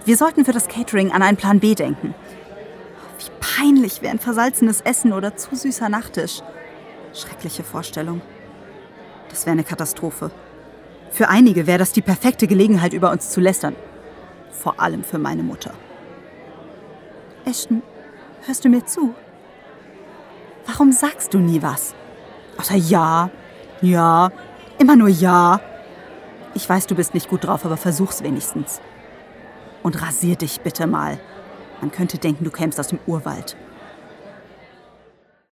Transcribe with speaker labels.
Speaker 1: Wir sollten für das Catering an einen Plan B denken. Wie peinlich wäre ein versalzenes Essen oder zu süßer Nachtisch. Schreckliche Vorstellung. Das wäre eine Katastrophe. Für einige wäre das die perfekte Gelegenheit, über uns zu lästern. Vor allem für meine Mutter. Ashton, hörst du mir zu? Warum sagst du nie was? Außer ja, immer nur ja. Ich weiß, du bist nicht gut drauf, aber versuch's wenigstens. Und rasier dich bitte mal. Man könnte denken, du kämst aus dem Urwald.